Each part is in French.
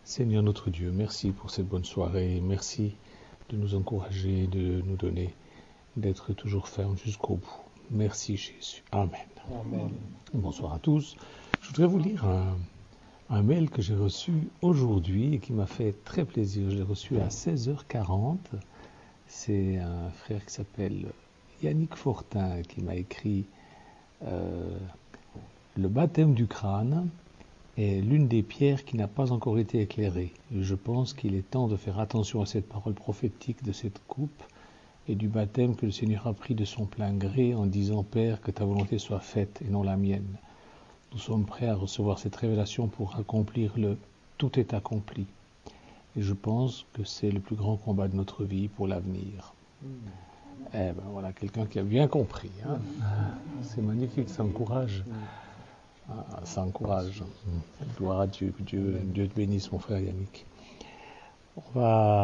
Seigneur notre Dieu, merci pour cette bonne soirée, merci de nous encourager, de nous donner, d'être toujours fermes jusqu'au bout. Merci Jésus. Amen. Amen. Bonsoir à tous. Je voudrais vous lire un mail que j'ai reçu aujourd'hui et qui m'a fait très plaisir. Je l'ai reçu à 16h40. C'est un frère qui s'appelle Yannick Fortin qui m'a écrit le baptême du crâne est l'une des pierres qui n'a pas encore été éclairée. Et je pense qu'il est temps de faire attention à cette parole prophétique de cette coupe et du baptême que le Seigneur a pris de son plein gré en disant « Père, que ta volonté soit faite et non la mienne ». Nous sommes prêts à recevoir cette révélation pour accomplir le « tout est accompli ». Et je pense que c'est le plus grand combat de notre vie pour l'avenir. Eh ben voilà, quelqu'un qui a bien compris. Hein. C'est magnifique, ça encourage. Ça encourage. Gloire à Dieu. Dieu te bénisse, mon frère Yannick. On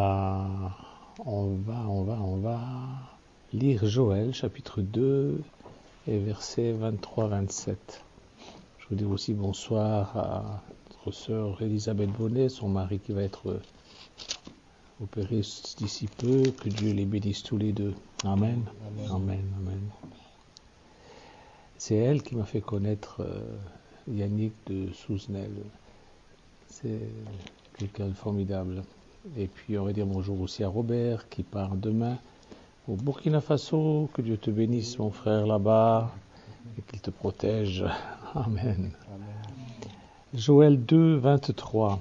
va lire Joël, chapitre 2, et versets 23-27. Je vous dis aussi bonsoir à notre sœur Elisabeth Bonnet, son mari qui va être opéré d'ici peu. Que Dieu les bénisse tous les deux. Amen. Amen. Amen. C'est elle qui m'a fait connaître Yannick de Souzenel. C'est quelqu'un de formidable. Et puis on va dire bonjour aussi à Robert qui part demain au Burkina Faso. Que Dieu te bénisse mon frère là-bas et qu'il te protège. Amen. Joël 2, 23.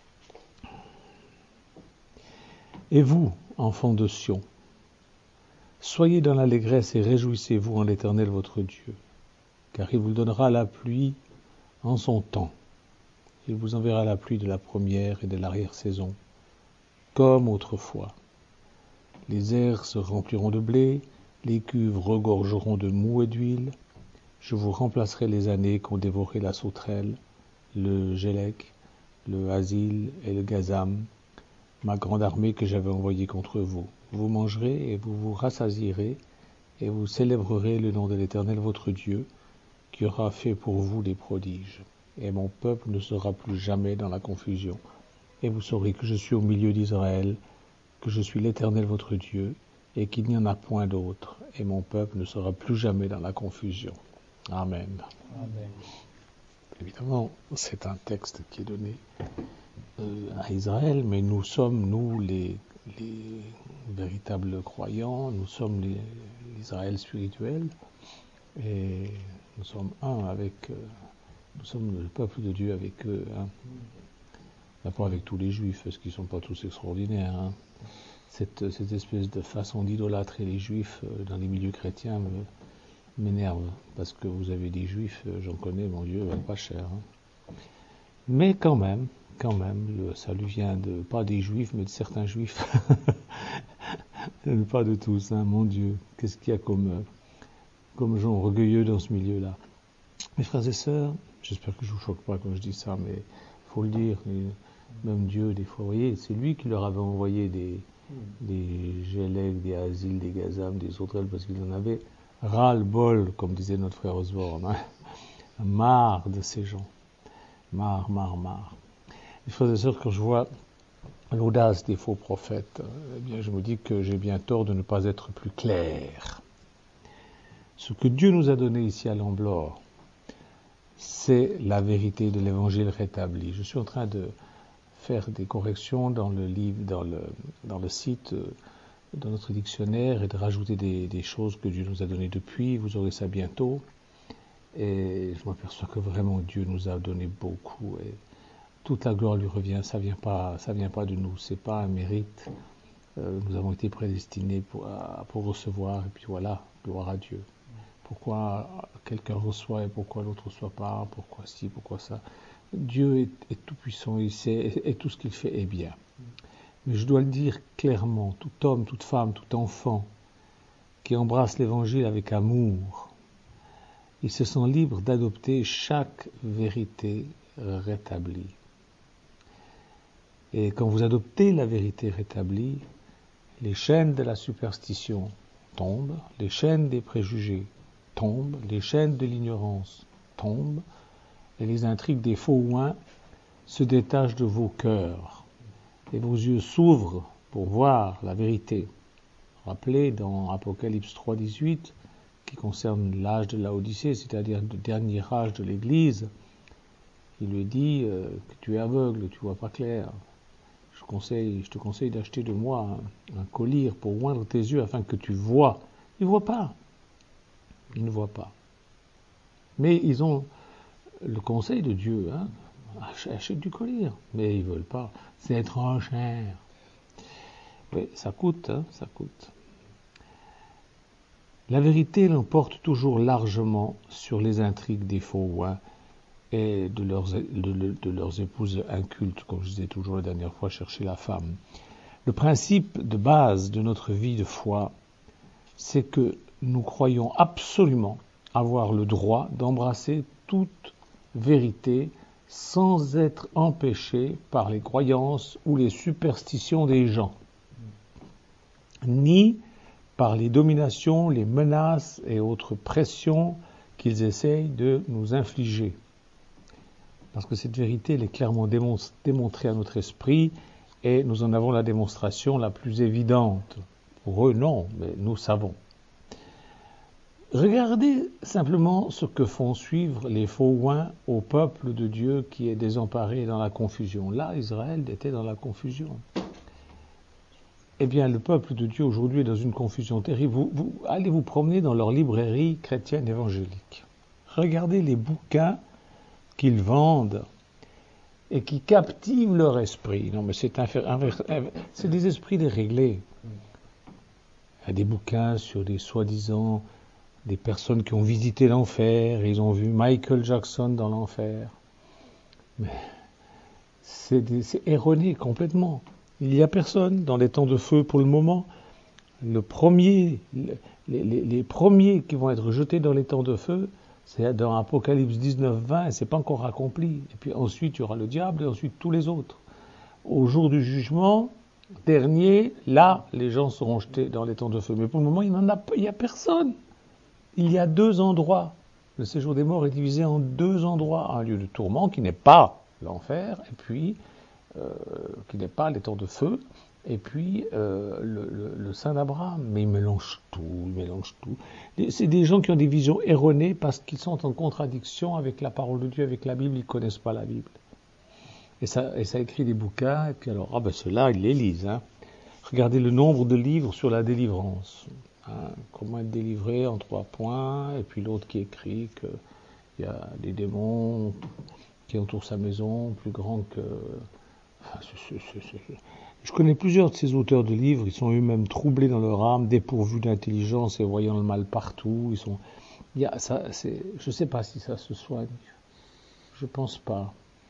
Et vous, enfants de Sion, soyez dans l'allégresse et réjouissez-vous en l'Éternel votre Dieu, car il vous donnera la pluie en son temps. Il vous enverra la pluie de la première et de l'arrière-saison, comme autrefois. Les airs se rempliront de blé, les cuves regorgeront de moût et d'huile. Je vous remplacerai les années qu'ont dévoré la sauterelle, le gélec, le hasil et le gazam, ma grande armée que j'avais envoyée contre vous. Vous mangerez et vous vous rassasierez, et vous célébrerez le nom de l'Éternel votre Dieu, qui aura fait pour vous des prodiges. Et mon peuple ne sera plus jamais dans la confusion. Et vous saurez que je suis au milieu d'Israël, que je suis l'Éternel votre Dieu, et qu'il n'y en a point d'autre. Et mon peuple ne sera plus jamais dans la confusion. Amen. Amen. Évidemment, c'est un texte qui est donné à Israël, mais nous sommes, nous, les véritables croyants, nous sommes l'Israël spirituel, et nous sommes un avec, nous sommes le peuple de Dieu avec eux, hein. Pas avec tous les juifs, parce qu'ils ne sont pas tous extraordinaires. Hein. Cette espèce de façon d'idolâtrer les juifs dans les milieux chrétiens m'énerve, parce que vous avez des juifs, j'en connais, mon Dieu, pas cher. Hein. Mais quand même, le salut vient pas des juifs, mais de certains juifs. Pas de tous, hein, mon Dieu. Qu'est-ce qu'il y a comme gens orgueilleux dans ce milieu-là. Mes frères et sœurs, j'espère que je ne vous choque pas quand je dis ça, mais il faut le dire, même Dieu, des fois, vous voyez, c'est lui qui leur avait envoyé des gélèques, des asiles, des gazam, des sauterelles, parce qu'il en avait ras-le-bol, comme disait notre frère Osborne. Hein. Marre de ces gens. Marre. Mes frères et sœurs, quand je vois l'audace des faux prophètes, eh bien, je me dis que j'ai bien tort de ne pas être plus clair. Ce que Dieu nous a donné ici à l'Amblore, c'est la vérité de l'Évangile rétabli. Je suis en train de faire des corrections dans le livre, dans le site, dans notre dictionnaire, et de rajouter des choses que Dieu nous a données depuis. Vous aurez ça bientôt. Et je m'aperçois que vraiment Dieu nous a donné beaucoup. Et toute la gloire lui revient. Ça vient pas de nous. C'est pas un mérite. Nous avons été prédestinés pour recevoir. Et puis voilà, gloire à Dieu. Pourquoi quelqu'un reçoit et pourquoi l'autre ne reçoit pas, pourquoi ci, pourquoi ça. Dieu est tout puissant, il sait, et tout ce qu'il fait est bien. Mais je dois le dire clairement, tout homme, toute femme, tout enfant qui embrasse l'Évangile avec amour, il se sent libre d'adopter chaque vérité rétablie. Et quand vous adoptez la vérité rétablie, les chaînes de la superstition tombent, les chaînes des préjugés tombent, les chaînes de l'ignorance tombent, et les intrigues des faux oins se détache de vos cœurs et vos yeux s'ouvrent pour voir la vérité. Rappelez dans Apocalypse 3,18, qui concerne l'âge de Laodicée, c'est-à-dire le dernier âge de l'Église, il lui dit que tu es aveugle, tu vois pas clair. Je te conseille d'acheter de moi un collier pour oindre tes yeux afin que tu vois. Ils ne voient pas. Ils ne voient pas. Mais ils ont le conseil de Dieu. Achète du collier. Mais ils ne veulent pas. C'est trop cher. Oui, ça coûte. Ça coûte. La vérité l'emporte toujours largement sur les intrigues des faux rois et de leurs épouses incultes, comme je disais toujours la dernière fois, chercher la femme. Le principe de base de notre vie de foi, c'est que nous croyons absolument avoir le droit d'embrasser toute vérité sans être empêchés par les croyances ou les superstitions des gens, ni par les dominations, les menaces et autres pressions qu'ils essayent de nous infliger. Parce que cette vérité, elle est clairement démontrée à notre esprit et nous en avons la démonstration la plus évidente. Pour eux, non, mais nous savons. Regardez simplement ce que font suivre les faux oins au peuple de Dieu qui est désemparé dans la confusion. Là, Israël était dans la confusion. Eh bien, le peuple de Dieu aujourd'hui est dans une confusion terrible. Vous allez vous promener dans leur librairie chrétienne évangélique. Regardez les bouquins qu'ils vendent et qui captivent leur esprit. Non, mais c'est des esprits déréglés. Il y a des bouquins sur des soi-disant des personnes qui ont visité l'enfer, ils ont vu Michael Jackson dans l'enfer. Mais c'est erroné complètement. Il n'y a personne dans les temps de feu pour le moment. Les premiers qui vont être jetés dans les temps de feu, c'est dans Apocalypse 19-20, et c'est pas encore accompli. Et puis ensuite, il y aura le diable, et ensuite tous les autres. Au jour du jugement dernier, là, les gens seront jetés dans les temps de feu. Mais pour le moment, il n'y a personne. Il y a 2 endroits. Le séjour des morts est divisé en 2 endroits. Un lieu de tourment qui n'est pas l'enfer, et puis qui n'est pas les temps de feu, et puis le sein d'Abraham. Mais ils mélangent tout. C'est des gens qui ont des visions erronées parce qu'ils sont en contradiction avec la parole de Dieu, avec la Bible, ils ne connaissent pas la Bible. Et ça écrit des bouquins, et puis alors, ceux-là, ils les lisent. Regardez le nombre de livres sur la délivrance. Comment être délivré en 3 points, et puis l'autre qui écrit qu'il y a des démons qui entourent sa maison, plus grands que... Je connais plusieurs de ces auteurs de livres, ils sont eux-mêmes troublés dans leur âme, dépourvus d'intelligence et voyant le mal partout. Je ne sais pas si ça se soigne. Je pense pas.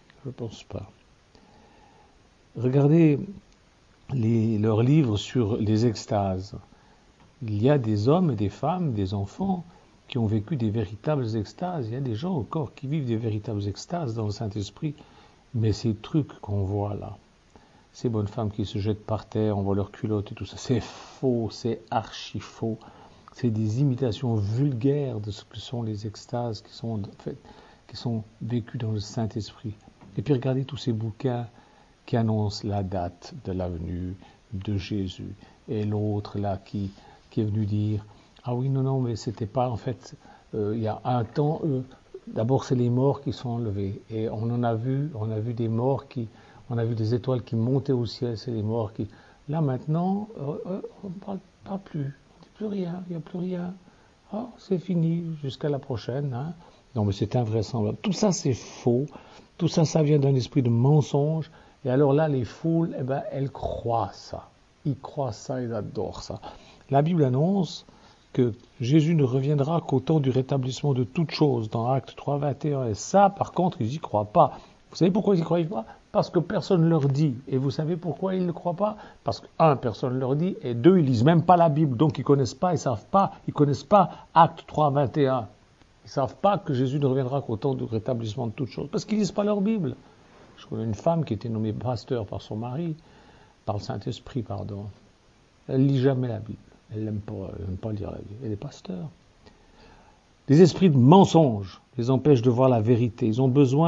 Regardez leurs livres sur les extases. Il y a des hommes et des femmes, des enfants qui ont vécu des véritables extases. Il y a des gens encore qui vivent des véritables extases dans le Saint-Esprit. Mais ces trucs qu'on voit là, ces bonnes femmes qui se jettent par terre, on voit leurs culottes et tout ça, c'est faux, c'est archi faux. C'est des imitations vulgaires de ce que sont les extases qui sont vécues dans le Saint-Esprit. Et puis regardez tous ces bouquins qui annoncent la date de la venue de Jésus. Et l'autre là qui est venu dire, ah oui, non, mais c'était pas en fait, il y a un temps... D'abord, c'est les morts qui sont enlevés. Et on a vu des morts on a vu des étoiles qui montaient au ciel, c'est les morts qui... Là, maintenant, on ne parle pas plus. On ne dit plus rien, il n'y a plus rien. Oh, c'est fini, jusqu'à la prochaine. Non, mais c'est invraisemblable. Tout ça, c'est faux. Tout ça, ça vient d'un esprit de mensonge. Et alors là, les foules, elles croient ça. Ils croient ça, ils adorent ça. La Bible annonce que Jésus ne reviendra qu'au temps du rétablissement de toutes choses, dans Actes 3, 21. Et ça, par contre, ils n'y croient pas. Vous savez pourquoi ils n'y croient pas? Parce que personne ne leur dit. Et vous savez pourquoi ils ne croient pas? Parce que, 1, personne ne leur dit, et 2, ils lisent même pas la Bible, donc ils connaissent pas, ils connaissent pas Actes 3, 21. Ils savent pas que Jésus ne reviendra qu'au temps du rétablissement de toutes choses, parce qu'ils lisent pas leur Bible. Je connais une femme qui était nommée pasteur par son mari, par le Saint-Esprit, pardon. Elle lit jamais la Bible. Elle n'aime pas lire la Bible. Elle est pasteur. Les esprits de mensonge les empêchent de voir la vérité. Ils ont besoin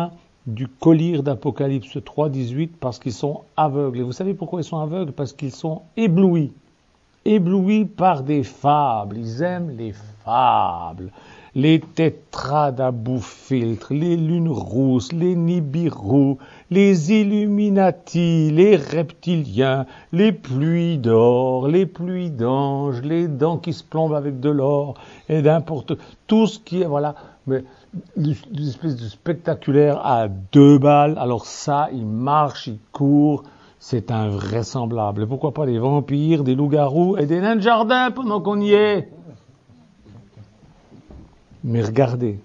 du collyre d'Apocalypse 3, 18, parce qu'ils sont aveugles. Et vous savez pourquoi ils sont aveugles? Parce qu'ils sont éblouis. Éblouis par des fables. Ils aiment les fables. Les tétrades à bout filtre, les lunes rousses, les Nibiru, les Illuminati, les reptiliens, les pluies d'or, les pluies d'anges, les dents qui se plombent avec de l'or, et n'importe tout ce qui est, voilà, mais une espèce de spectaculaire à 2 balles. Alors ça, il marche, il court, c'est invraisemblable. Et pourquoi pas des vampires, des loups-garous et des nains de jardin pendant qu'on y est? Mais regardez,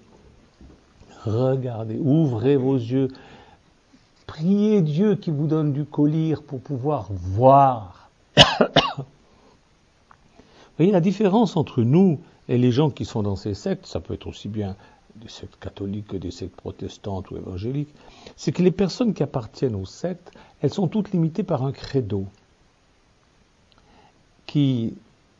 ouvrez vos yeux, priez Dieu qui vous donne du collyre pour pouvoir voir. Vous voyez la différence entre nous et les gens qui sont dans ces sectes, ça peut être aussi bien des sectes catholiques que des sectes protestantes ou évangéliques, c'est que les personnes qui appartiennent aux sectes, elles sont toutes limitées par un credo qui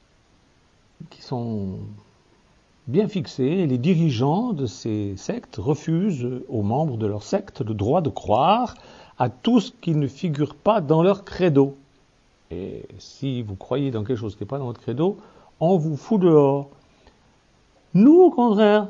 sont bien fixés, et les dirigeants de ces sectes refusent aux membres de leur secte le droit de croire à tout ce qui ne figure pas dans leur credo. Et si vous croyez dans quelque chose qui n'est pas dans votre credo, on vous fout dehors. Nous, au contraire,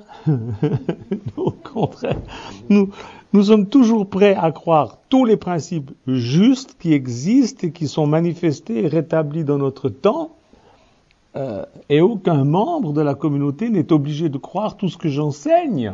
nous sommes toujours prêts à croire tous les principes justes qui existent et qui sont manifestés et rétablis dans notre temps. Et aucun membre de la communauté n'est obligé de croire tout ce que j'enseigne.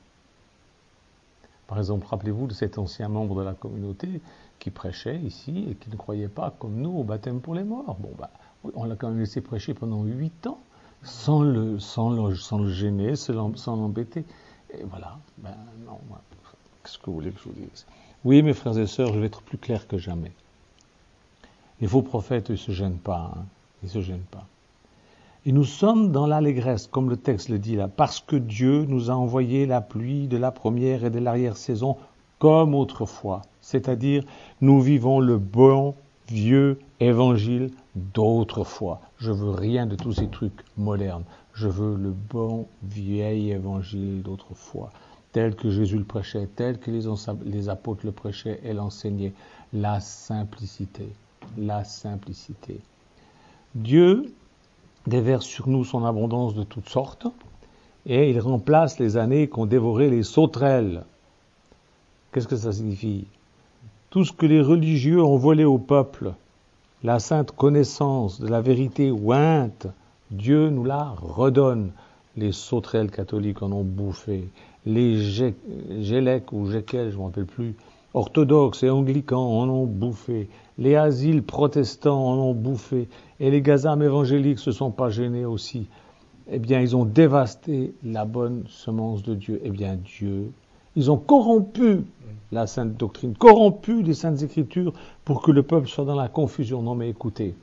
Par exemple, rappelez-vous de cet ancien membre de la communauté qui prêchait ici et qui ne croyait pas, comme nous, au baptême pour les morts. Bon, on l'a quand même laissé prêcher pendant 8 ans, sans le gêner, sans l'embêter. Et voilà, non, qu'est-ce que vous voulez que je vous dise? Oui, mes frères et sœurs, je vais être plus clair que jamais. Les faux prophètes, ils ne se gênent pas, ils ne se gênent pas. Et nous sommes dans l'allégresse, comme le texte le dit là, parce que Dieu nous a envoyé la pluie de la première et de l'arrière-saison comme autrefois. C'est-à-dire, nous vivons le bon, vieux évangile d'autrefois. Je veux rien de tous ces trucs modernes. Je veux le bon, vieil évangile d'autrefois, tel que Jésus le prêchait, tel que les apôtres le prêchaient et l'enseignaient. La simplicité. La simplicité. Dieu déverse sur nous son abondance de toutes sortes, et il remplace les années qu'ont dévoré les sauterelles. Qu'est-ce que ça signifie? Tout ce que les religieux ont volé au peuple, la sainte connaissance de la vérité ointe, Dieu nous la redonne. Les sauterelles catholiques en ont bouffé, les gélèques ou jéquels, je ne me rappelle plus, orthodoxes et anglicans en ont bouffé, les asiles protestants en ont bouffé, et les gazames évangéliques ne se sont pas gênés aussi. Eh bien, ils ont dévasté la bonne semence de Dieu. Eh bien, Dieu, ils ont corrompu la sainte doctrine, corrompu les saintes écritures pour que le peuple soit dans la confusion. Non, mais écoutez,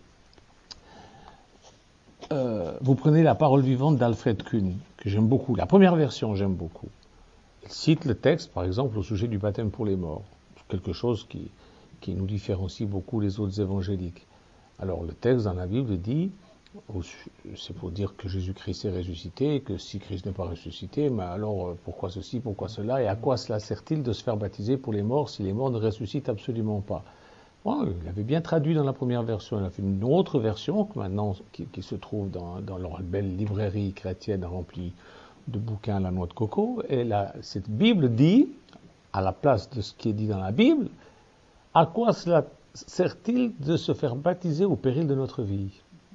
vous prenez la parole vivante d'Alfred Kuhn, que j'aime beaucoup. La première version, j'aime beaucoup. Il cite le texte, par exemple, au sujet du baptême pour les morts. Quelque chose qui nous différencie beaucoup des autres évangéliques. Alors, le texte dans la Bible dit, c'est pour dire que Jésus-Christ est ressuscité, et que si Christ n'est pas ressuscité, mais alors pourquoi ceci, pourquoi cela, et à quoi cela sert-il de se faire baptiser pour les morts si les morts ne ressuscitent absolument pas? Bon, il avait bien traduit dans la première version, il a fait une autre version maintenant qui se trouve dans leur belle librairie chrétienne remplie de bouquins à la noix de coco, et là, cette Bible dit, à la place de ce qui est dit dans la Bible, à quoi cela sert-il de se faire baptiser au péril de notre vie?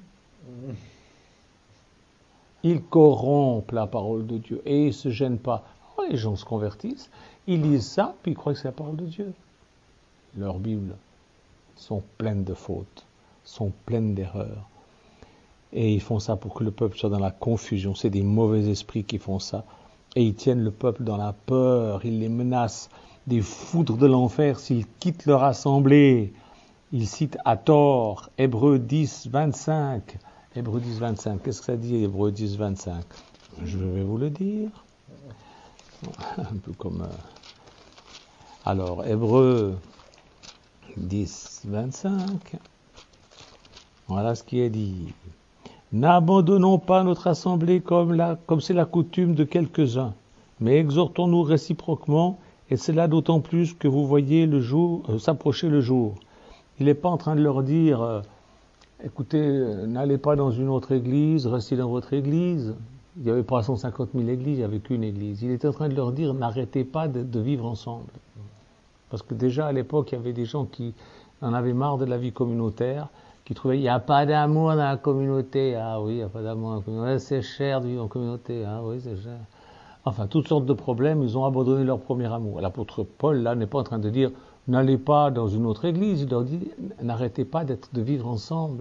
Ils corrompent la parole de Dieu et ils ne se gênent pas. Oh, les gens se convertissent, ils lisent ça, puis ils croient que c'est la parole de Dieu. Leurs Bibles sont pleines de fautes, sont pleines d'erreurs. Et ils font ça pour que le peuple soit dans la confusion. C'est des mauvais esprits qui font ça. Et ils tiennent le peuple dans la peur, ils les menacent des foudres de l'enfer s'ils quittent leur assemblée. Ils citent à tort Hébreux 10, 25. Hébreux 10, 25. Qu'est-ce que ça dit, Hébreux 10, 25? Je vais vous le dire. Un peu comme... Alors, Hébreux 10, 25. Voilà ce qui est dit. N'abandonnons pas notre assemblée comme c'est la coutume de quelques-uns, mais exhortons-nous réciproquement, Et c'est là d'autant plus que vous voyez le jour s'approcher le jour. Il n'est pas en train de leur dire écoutez, n'allez pas dans une autre église, restez dans votre église. Il n'y avait pas 150 000 églises, il n'y avait qu'une église. Il était en train de leur dire n'arrêtez pas de vivre ensemble. Parce que déjà à l'époque, il y avait des gens qui en avaient marre de la vie communautaire, qui trouvaient il n'y a pas d'amour dans la communauté. Ah oui, il n'y a pas d'amour dans la communauté. C'est cher de vivre en communauté. Ah oui, c'est cher. Enfin, toutes sortes de problèmes, ils ont abandonné leur premier amour. L'apôtre Paul, là, n'est pas en train de dire n'allez pas dans une autre église. Il leur dit n'arrêtez pas de vivre ensemble.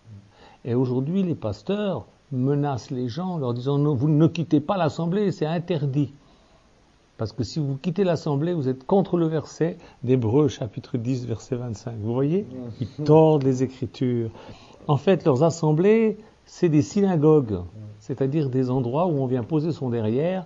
Et aujourd'hui, les pasteurs menacent les gens en leur disant non, vous ne quittez pas l'assemblée, c'est interdit. Parce que si vous quittez l'assemblée, vous êtes contre le verset d'Hébreux, chapitre 10, verset 25. Vous voyez ? Ils tordent les Écritures. En fait, leurs assemblées, c'est des synagogues, c'est-à-dire des endroits où on vient poser son derrière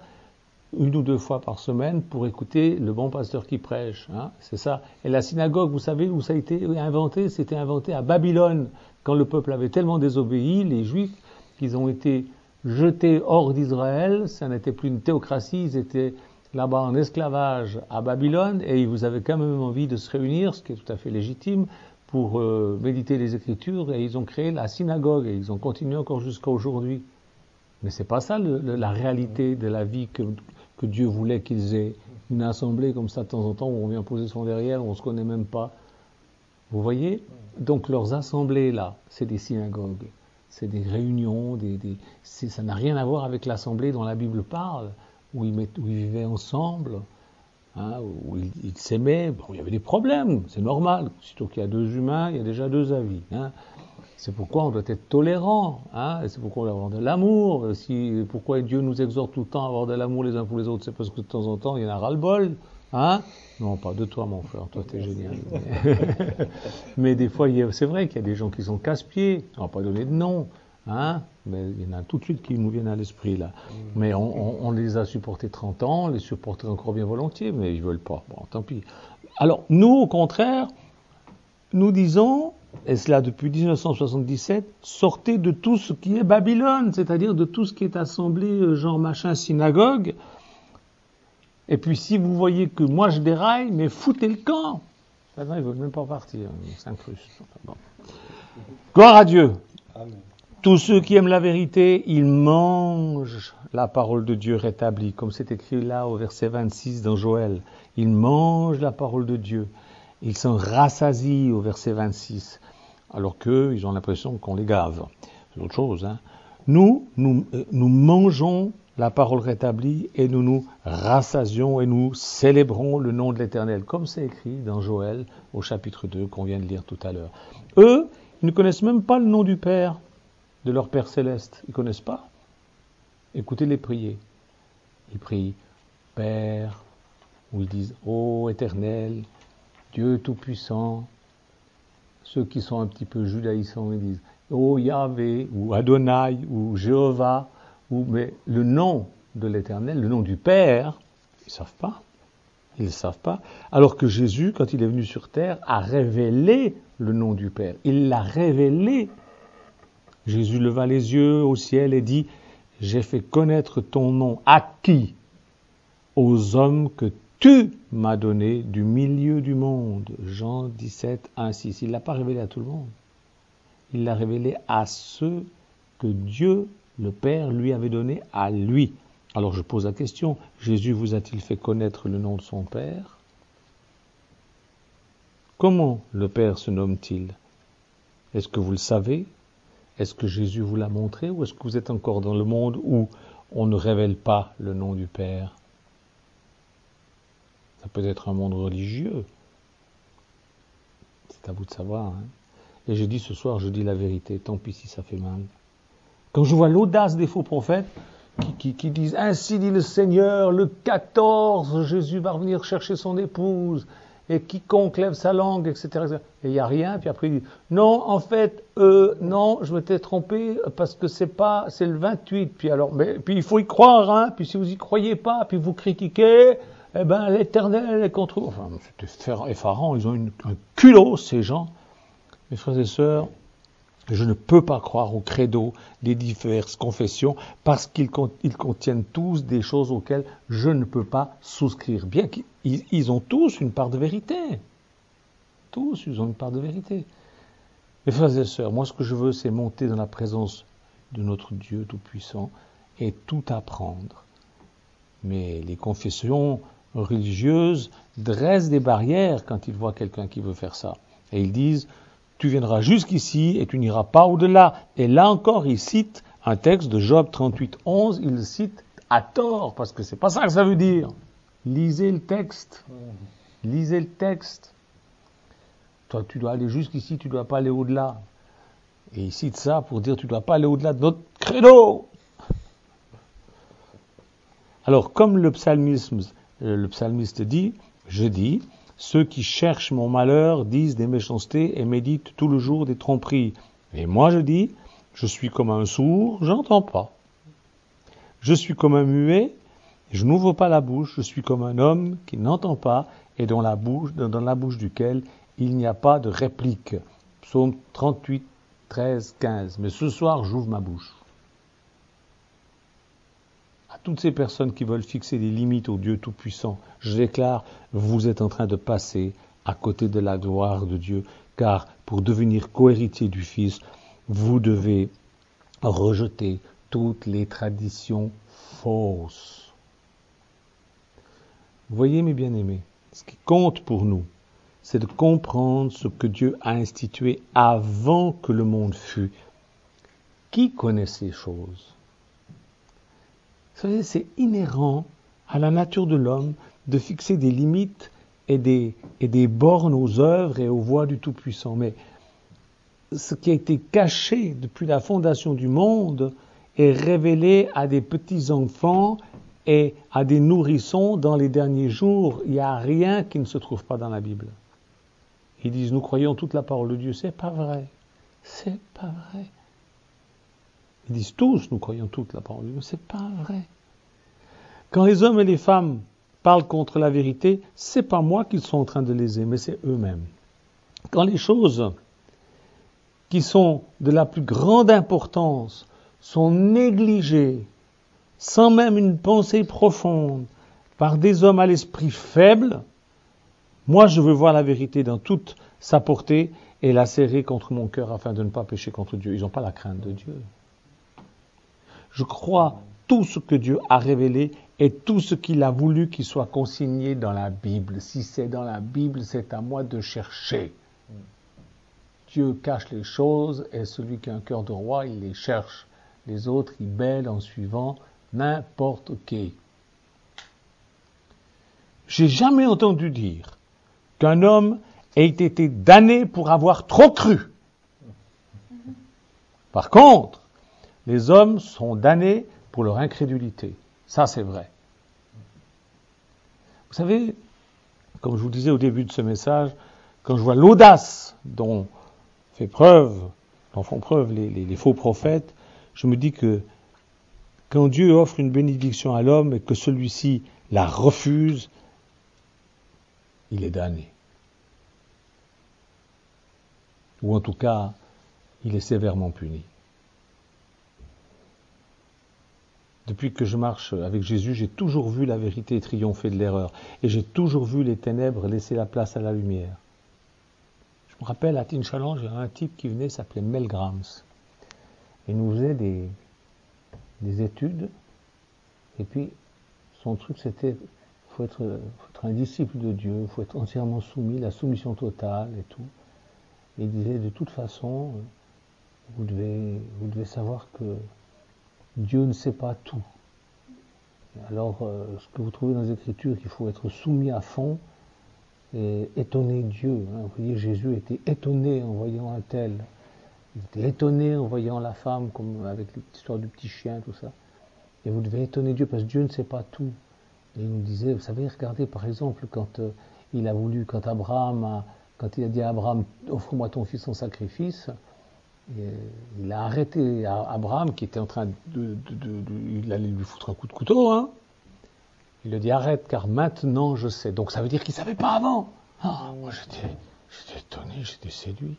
1 ou 2 fois par semaine pour écouter le bon pasteur qui prêche. Hein, c'est ça. Et la synagogue, vous savez où ça a été inventé ? C'était inventé à Babylone, quand le peuple avait tellement désobéi, les Juifs, qu'ils ont été jetés hors d'Israël. Ça n'était plus une théocratie, ils étaient là-bas en esclavage à Babylone, et vous avez quand même envie de se réunir, ce qui est tout à fait légitime, pour méditer les Écritures, et ils ont créé la synagogue, et ils ont continué encore jusqu'à aujourd'hui. Mais c'est pas ça la réalité de la vie que Dieu voulait qu'ils aient. Une assemblée comme ça de temps en temps, où on vient poser son derrière, où on se connaît même pas. Vous voyez ? Donc leurs assemblées là, c'est des synagogues, c'est des réunions, ça n'a rien à voir avec l'assemblée dont la Bible parle, où ils vivaient ensemble, hein, où ils s'aimaient. Bon, il y avait des problèmes, c'est normal. Surtout qu'il y a 2 humains, il y a déjà 2 avis. Hein. C'est pourquoi on doit être tolérant, hein, et c'est pourquoi on doit avoir de l'amour. Pourquoi Dieu nous exhorte tout le temps à avoir de l'amour les uns pour les autres, c'est parce que de temps en temps, il y en a ras-le-bol. Hein. Non, pas de toi, mon frère, toi t'es génial. Mais des fois, c'est vrai qu'il y a des gens qui sont casse-pieds, on va pas donner de nom. Hein, mais il y en a tout de suite qui nous viennent à l'esprit là. Mais on les a supportés 30 ans, on les supporterait encore bien volontiers, mais ils veulent pas. Bon, tant pis. Alors, nous, au contraire, nous disons, et cela depuis 1977, sortez de tout ce qui est Babylone, c'est-à-dire de tout ce qui est assemblée, genre machin, synagogue. Et puis si vous voyez que moi je déraille, mais foutez le camp. Maintenant, ils veulent même pas partir, ils s'incrustent. Bon. Gloire à Dieu. Amen. Tous ceux qui aiment la vérité, ils mangent la parole de Dieu rétablie, comme c'est écrit là au verset 26 dans Joël. Ils mangent la parole de Dieu. Ils sont rassasient au verset 26, alors qu'eux, ils ont l'impression qu'on les gave. C'est autre chose. Hein. Nous mangeons la parole rétablie et nous nous rassasions et nous célébrons le nom de l'Éternel, comme c'est écrit dans Joël au chapitre 2 qu'on vient de lire tout à l'heure. Eux, ils ne connaissent même pas le nom du Père, de leur Père Céleste. Ils ne connaissent pas. Écoutez-les prier. Ils prient Père, ou ils disent Ô Éternel, Dieu Tout-Puissant. Ceux qui sont un petit peu judaïsants, ils disent Ô Yahvé, ou Adonai, ou Jéhovah, mais le nom de l'Éternel, le nom du Père, ils ne savent pas. Ils ne savent pas. Alors que Jésus, quand il est venu sur terre, a révélé le nom du Père. Il l'a révélé. Jésus leva les yeux au ciel et dit « J'ai fait connaître ton nom à qui ? Aux hommes que tu m'as donnés du milieu du monde. » Jean 17, 1, 6. Il ne l'a pas révélé à tout le monde. Il l'a révélé à ceux que Dieu, le Père, lui avait donné à lui. Alors je pose la question, Jésus vous a-t-il fait connaître le nom de son Père ? Comment le Père se nomme-t-il ? Est-ce que vous le savez ? Est-ce que Jésus vous l'a montré ou est-ce que vous êtes encore dans le monde où on ne révèle pas le nom du Père ? Ça peut être un monde religieux. C'est à vous de savoir. Hein. Et j'ai dit ce soir, je dis la vérité, tant pis si ça fait mal. Quand je vois l'audace des faux prophètes qui disent « Ainsi dit le Seigneur, le 14, Jésus va revenir chercher son épouse. » Et quiconque lève sa langue, etc. Et il n'y a rien, puis après il dit, non, en fait, non, je m'étais trompé, parce que c'est le 28, puis alors, puis il faut y croire, hein, puis si vous y croyez pas, puis vous critiquez, eh ben, l'Éternel est contre vous. Enfin, c'était effarant, ils ont un culot, ces gens. Mes frères et sœurs, Je ne peux pas croire au credo des diverses confessions parce qu'ils contiennent tous des choses auxquelles je ne peux pas souscrire. Bien qu'ils ont tous une part de vérité. Tous, ils ont une part de vérité. Mes frères et sœurs, moi ce que je veux, c'est monter dans la présence de notre Dieu Tout-Puissant et tout apprendre. Mais les confessions religieuses dressent des barrières quand ils voient quelqu'un qui veut faire ça. Et ils disent, tu viendras jusqu'ici et tu n'iras pas au-delà. Et là encore, ils citent un texte de Job 38, 11, ils le citent à tort, parce que c'est pas ça que ça veut dire. Lisez le texte. Lisez le texte. Toi, tu dois aller jusqu'ici, tu ne dois pas aller au-delà. Et il cite ça pour dire, tu ne dois pas aller au-delà de notre credo. Alors, comme le psalmiste dit, je dis, ceux qui cherchent mon malheur disent des méchancetés et méditent tout le jour des tromperies. Et moi je dis, je suis comme un sourd, j'entends pas. Je suis comme un muet, je n'ouvre pas la bouche, je suis comme un homme qui n'entend pas et dans la bouche duquel il n'y a pas de réplique. Psaume 38, 13, 15. Mais ce soir, j'ouvre ma bouche. À toutes ces personnes qui veulent fixer des limites au Dieu Tout-Puissant, je déclare, vous êtes en train de passer à côté de la gloire de Dieu, car pour devenir cohéritier du Fils, vous devez rejeter toutes les traditions fausses. Vous voyez, mes bien-aimés, ce qui compte pour nous, c'est de comprendre ce que Dieu a institué avant que le monde fût. Qui connaît ces choses ? Vous savez, c'est inhérent à la nature de l'homme de fixer des limites et des bornes aux œuvres et aux voies du Tout-Puissant. Mais ce qui a été caché depuis la fondation du monde est révélé à des petits-enfants et à des nourrissons dans les derniers jours. Il n'y a rien qui ne se trouve pas dans la Bible. Ils disent, nous croyons toute la parole de Dieu. C'est pas vrai. C'est pas vrai. Ils disent tous, nous croyons toute la parole de Dieu. C'est pas vrai. Quand les hommes et les femmes parlent contre la vérité, c'est pas moi qu'ils sont en train de léser, mais c'est eux-mêmes. Quand les choses qui sont de la plus grande importance sont négligées, sans même une pensée profonde, par des hommes à l'esprit faible, moi je veux voir la vérité dans toute sa portée et la serrer contre mon cœur afin de ne pas pécher contre Dieu. Ils n'ont pas la crainte de Dieu. Je crois tout ce que Dieu a révélé et tout ce qu'il a voulu qu'il soit consigné dans la Bible. Si c'est dans la Bible, c'est à moi de chercher. Dieu cache les choses et celui qui a un cœur de roi, il les cherche. Les autres, ils bêlent en suivant n'importe qui. J'ai jamais entendu dire qu'un homme ait été damné pour avoir trop cru. Par contre, les hommes sont damnés pour leur incrédulité. Ça, c'est vrai. Vous savez, comme je vous disais au début de ce message, quand je vois l'audace dont font preuve les faux prophètes, je me dis que quand Dieu offre une bénédiction à l'homme et que celui-ci la refuse, il est damné. Ou en tout cas, il est sévèrement puni. Depuis que je marche avec Jésus, j'ai toujours vu la vérité triompher de l'erreur. Et j'ai toujours vu les ténèbres laisser la place à la lumière. Je me rappelle, à Teen Challenge, il y avait un type qui venait, s'appelait Mel Grams. Il nous faisait des études. Et puis, son truc, c'était, faut être un disciple de Dieu, il faut être entièrement soumis, la soumission totale et tout. Et il disait, de toute façon, vous devez savoir que Dieu ne sait pas tout. Alors, ce que vous trouvez dans les Écritures, qu'il faut être soumis à fond et étonner Dieu. Vous voyez, Jésus était étonné en voyant un tel. Il était étonné en voyant la femme, comme avec l'histoire du petit chien, tout ça. Et vous devez étonner Dieu, parce que Dieu ne sait pas tout. Et il nous disait, vous savez, regardez, par exemple, quand il a dit à Abraham, offre-moi ton fils en sacrifice, il a arrêté Abraham qui était en train il allait lui foutre un coup de couteau, hein. Il lui dit arrête car maintenant je sais. Donc ça veut dire qu'il ne savait pas avant. Moi j'étais étonné, j'étais séduit.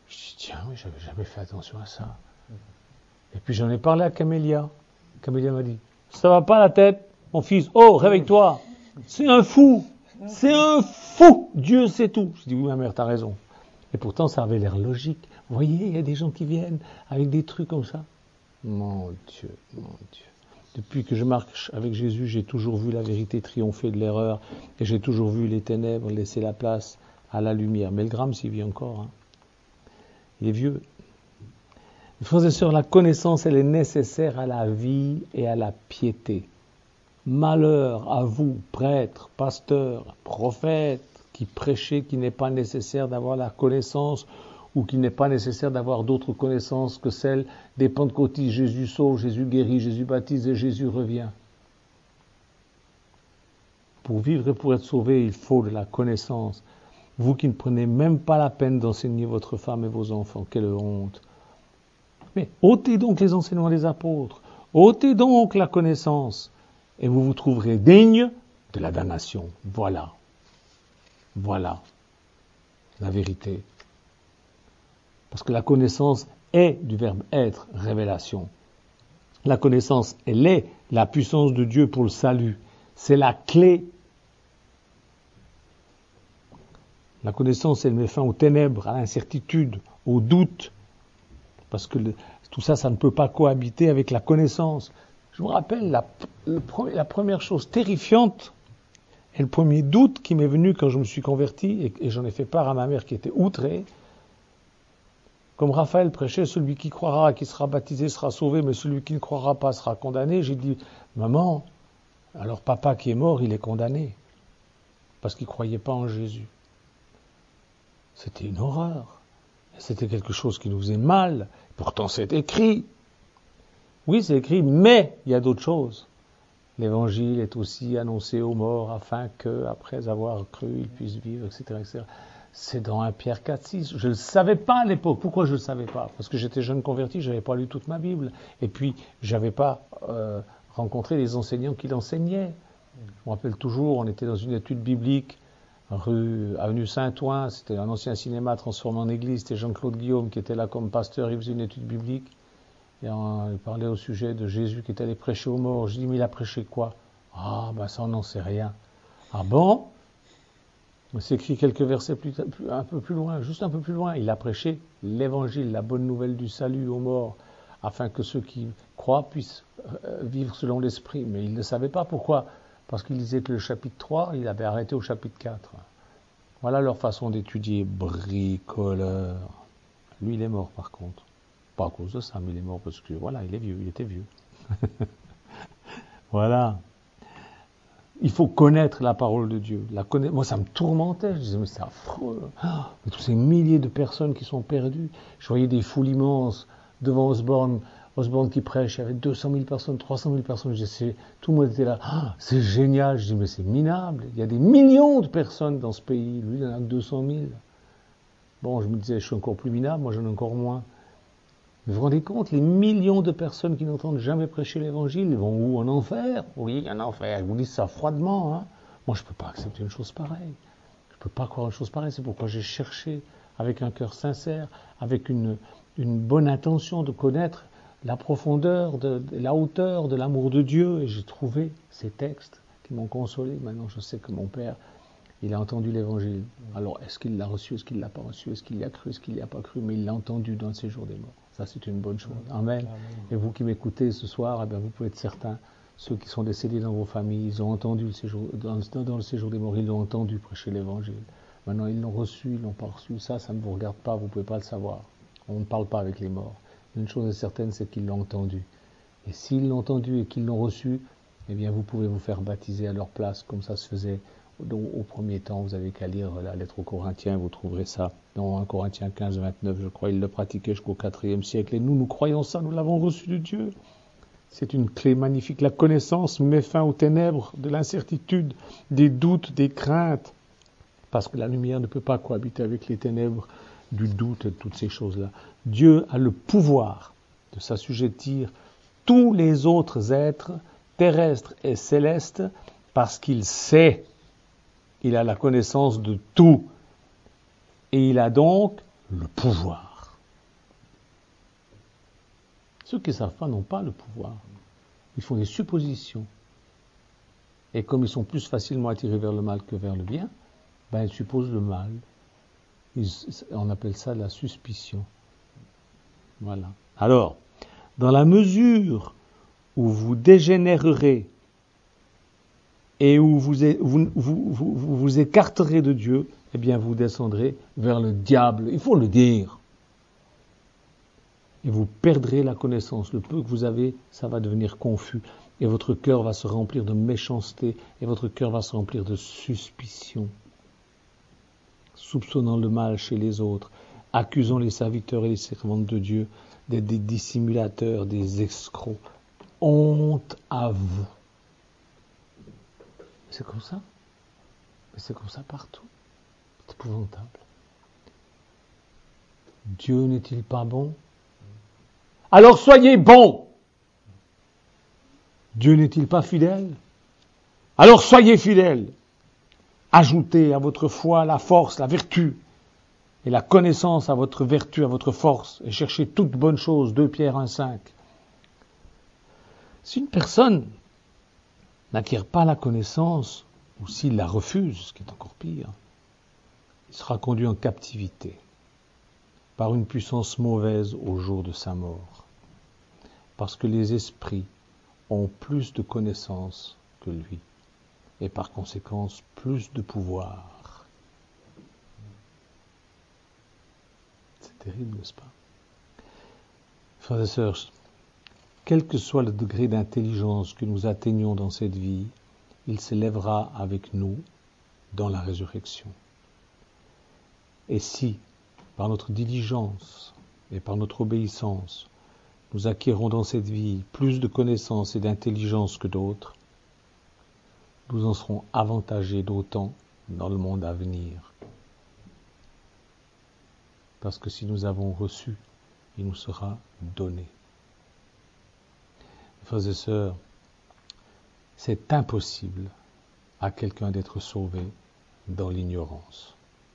Je dis, tiens, oui, j'avais jamais fait attention à ça. Et puis j'en ai parlé à Camélia. Camélia m'a dit, ça va pas la tête, mon fils, oh, réveille-toi. C'est un fou. C'est un fou. Dieu sait tout. Je dis, oui, ma mère, t'as raison. Et pourtant, ça avait l'air logique. Vous voyez, il y a des gens qui viennent avec des trucs comme ça. Mon Dieu, mon Dieu. Depuis que je marche avec Jésus, j'ai toujours vu la vérité triompher de l'erreur et j'ai toujours vu les ténèbres laisser la place à la lumière. Mais le Graham s'y vit encore. Hein. Il est vieux. Frères et sœurs, la connaissance, elle est nécessaire à la vie et à la piété. Malheur à vous, prêtres, pasteurs, prophètes, qui prêchez qu'il n'est pas nécessaire d'avoir la connaissance ou qu'il n'est pas nécessaire d'avoir d'autres connaissances que celles des pentecôtistes. Jésus sauve, Jésus guérit, Jésus baptise et Jésus revient. Pour vivre et pour être sauvé, il faut de la connaissance. Vous qui ne prenez même pas la peine d'enseigner votre femme et vos enfants, quelle honte. Mais ôtez donc les enseignements des apôtres, ôtez donc la connaissance, et vous vous trouverez digne de la damnation. Voilà. Voilà la vérité. Parce que la connaissance est du verbe être, révélation. La connaissance, elle est la puissance de Dieu pour le salut. C'est la clé. La connaissance, elle met fin aux ténèbres, à l'incertitude, au doute. Parce que tout ça, ça ne peut pas cohabiter avec la connaissance. Je vous rappelle la première chose terrifiante et le premier doute qui m'est venu quand je me suis converti, et j'en ai fait part à ma mère qui était outrée. Comme Raphaël prêchait, celui qui croira, qui sera baptisé sera sauvé, mais celui qui ne croira pas sera condamné. J'ai dit, maman, alors papa qui est mort, il est condamné. Parce qu'il ne croyait pas en Jésus. C'était une horreur. C'était quelque chose qui nous faisait mal. Pourtant, c'est écrit. Oui, c'est écrit, mais il y a d'autres choses. L'évangile est aussi annoncé aux morts afin que, après avoir cru, ils puissent vivre, etc., etc. C'est dans 1 Pierre 4, 6. Je ne le savais pas à l'époque. Pourquoi je ne le savais pas? Parce que j'étais jeune converti, je n'avais pas lu toute ma Bible. Et puis, je n'avais pas rencontré les enseignants qui l'enseignaient. Je me rappelle toujours, on était dans une étude biblique, avenue Saint-Ouen, c'était un ancien cinéma transformé en église, c'était Jean-Claude Guillaume qui était là comme pasteur, il faisait une étude biblique. Et il parlait au sujet de Jésus qui était allé prêcher aux morts. Je dis, mais il a prêché quoi? Ah, ben ça, on n'en sait rien. Ah bon? C'est écrit quelques versets un peu plus loin, juste un peu plus loin. Il a prêché l'évangile, la bonne nouvelle du salut aux morts, afin que ceux qui croient puissent vivre selon l'esprit. Mais il ne savait pas pourquoi. Parce qu'il disait que le chapitre 3, il avait arrêté au chapitre 4. Voilà leur façon d'étudier, bricoleur. Lui, il est mort par contre. Pas à cause de ça, mais il est mort parce que, voilà, il est vieux, il était vieux. Voilà. Il faut connaître la parole de Dieu. Moi, ça me tourmentait. Je disais, mais c'est affreux. Mais tous ces milliers de personnes qui sont perdues. Je voyais des foules immenses devant Osborne qui prêche. Il y avait 200 000 personnes, 300 000 personnes. Tout le monde était là. C'est génial. Je dis, mais c'est minable. Il y a des millions de personnes dans ce pays. Lui, il en a que 200 000. Bon, je me disais, je suis encore plus minable. Moi, j'en ai encore moins. Vous vous rendez compte, les millions de personnes qui n'entendent jamais prêcher l'évangile, ils vont où? En enfer? Oui, en enfer. Ils vous disent ça froidement. Hein. Moi, je ne peux pas accepter une chose pareille. Je ne peux pas croire une chose pareille. C'est pourquoi j'ai cherché, avec un cœur sincère, avec une bonne intention de connaître la profondeur, la hauteur de l'amour de Dieu. Et j'ai trouvé ces textes qui m'ont consolé. Maintenant, je sais que mon Père, il a entendu l'évangile. Alors, est-ce qu'il l'a reçu? Est-ce qu'il ne l'a pas reçu? Est-ce qu'il y a cru? Est-ce qu'il n'y a pas cru? Mais il l'a entendu dans le séjour des morts. Ça, c'est une bonne chose. Amen. Amen. Et vous qui m'écoutez ce soir, eh bien, vous pouvez être certains, ceux qui sont décédés dans vos familles, ils ont entendu le séjour, dans le séjour des morts, ils l'ont entendu prêcher l'évangile. Maintenant, ils l'ont reçu, ils l'ont pas reçu. Ça ne vous regarde pas, vous ne pouvez pas le savoir. On ne parle pas avec les morts. Une chose est certaine, c'est qu'ils l'ont entendu. Et s'ils l'ont entendu et qu'ils l'ont reçu, eh bien, vous pouvez vous faire baptiser à leur place, comme ça se faisait au premier temps. Vous avez qu'à lire la lettre aux Corinthiens, vous trouverez ça dans 1 Corinthiens 15, 29, je crois. Il le pratiquait jusqu'au IVe siècle. Et nous croyons ça, nous l'avons reçu de Dieu. C'est une clé magnifique. La connaissance met fin aux ténèbres, de l'incertitude, des doutes, des craintes. Parce que la lumière ne peut pas cohabiter avec les ténèbres du doute et de toutes ces choses-là. Dieu a le pouvoir de s'assujettir tous les autres êtres terrestres et célestes parce qu'il sait. Il a la connaissance de tout. Et il a donc le pouvoir. Ceux qui ne savent pas n'ont pas le pouvoir. Ils font des suppositions. Et comme ils sont plus facilement attirés vers le mal que vers le bien, ils supposent le mal. On appelle ça la suspicion. Voilà. Alors, dans la mesure où vous dégénérerez et où vous écarterez de Dieu, eh bien vous descendrez vers le diable. Il faut le dire. Et vous perdrez la connaissance. Le peu que vous avez, ça va devenir confus. Et votre cœur va se remplir de méchanceté. Et votre cœur va se remplir de suspicion. Soupçonnant le mal chez les autres. Accusant les serviteurs et les servantes de Dieu d'être des dissimulateurs, des escrocs. Honte à vous. C'est comme ça. C'est comme ça partout. C'est épouvantable. Dieu n'est-il pas bon? Alors soyez bons. Dieu n'est-il pas fidèle? Alors soyez fidèles. Ajoutez à votre foi la force, la vertu, et la connaissance à votre vertu, à votre force, et cherchez toute bonne chose, 2 Pierre 1,5. Si une personne n'acquiert pas la connaissance, ou s'il la refuse, ce qui est encore pire, il sera conduit en captivité par une puissance mauvaise au jour de sa mort. Parce que les esprits ont plus de connaissances que lui, et par conséquent plus de pouvoir. C'est terrible, n'est-ce pas? Frères et sœurs, quel que soit le degré d'intelligence que nous atteignons dans cette vie, il s'élèvera avec nous dans la résurrection. Et si, par notre diligence et par notre obéissance, nous acquérons dans cette vie plus de connaissances et d'intelligence que d'autres, nous en serons avantagés d'autant dans le monde à venir. Parce que si nous avons reçu, il nous sera donné. Frères et sœurs, c'est impossible à quelqu'un d'être sauvé dans l'ignorance.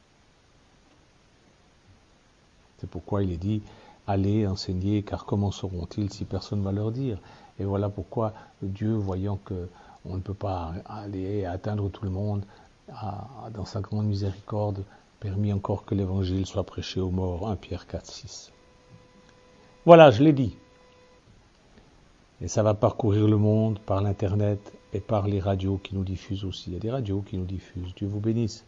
C'est pourquoi il est dit « Allez enseigner, car comment sauront-ils si personne ne va leur dire ?» Et voilà pourquoi Dieu, voyant qu'on ne peut pas aller atteindre tout le monde, a, dans sa grande miséricorde, permis encore que l'évangile soit prêché aux morts. 1 Pierre 4,6. Voilà, je l'ai dit. Et ça va parcourir le monde par l'internet et par les radios qui nous diffusent aussi. Il y a des radios qui nous diffusent. Dieu vous bénisse.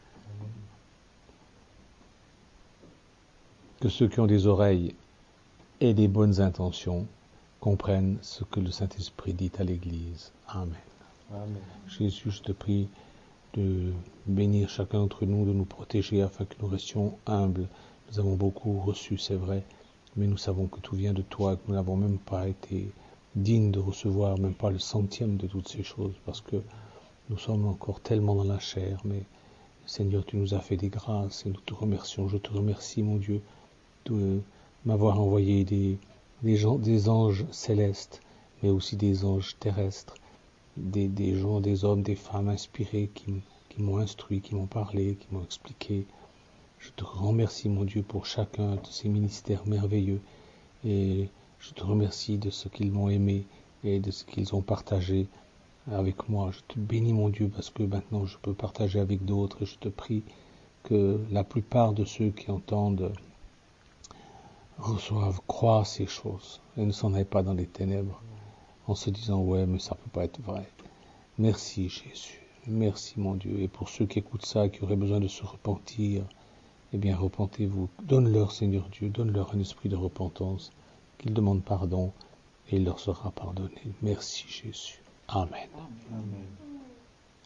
Que ceux qui ont des oreilles et des bonnes intentions comprennent ce que le Saint-Esprit dit à l'Église. Amen. Amen. Jésus, je te prie de bénir chacun d'entre nous, de nous protéger afin que nous restions humbles. Nous avons beaucoup reçu, c'est vrai, mais nous savons que tout vient de toi, que nous n'avons même pas été dignes de recevoir, même pas le centième de toutes ces choses, parce que nous sommes encore tellement dans la chair, mais Seigneur, tu nous as fait des grâces et nous te remercions. Je te remercie, mon Dieu, de m'avoir envoyé des anges célestes, mais aussi des anges terrestres, des gens, des hommes, des femmes inspirés qui m'ont instruit, qui m'ont parlé, qui m'ont expliqué. Je te remercie, mon Dieu, pour chacun de ces ministères merveilleux, et je te remercie de ce qu'ils m'ont aimé et de ce qu'ils ont partagé avec moi. Je te bénis, mon Dieu, parce que maintenant je peux partager avec d'autres, et je te prie que la plupart de ceux qui entendent reçoivent, croient ces choses et ne s'en aillent pas dans les ténèbres en se disant ouais, mais ça peut pas être vrai. Merci Jésus, merci mon Dieu. Et pour ceux qui écoutent ça, qui auraient besoin de se repentir, eh bien repentez-vous. Donne-leur, Seigneur Dieu, donne-leur un esprit de repentance, qu'ils demandent pardon et il leur sera pardonné. Merci Jésus. Amen. Amen.